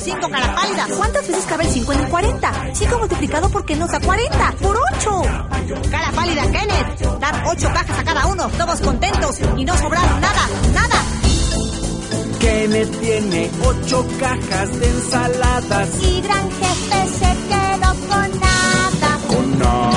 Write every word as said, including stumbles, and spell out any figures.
cinco, cara pálida. ¿Cuántas veces cabe el cinco en el cuarenta? cinco multiplicado por qué nos da cuarenta. ¡Por ocho! Cara pálida, Kenneth. Dar ocho cajas a cada uno, todos contentos y no sobraron nada, nada. Kenneth tiene ocho cajas de ensaladas. Y Gran Jefe se quedó con nada. Con nada.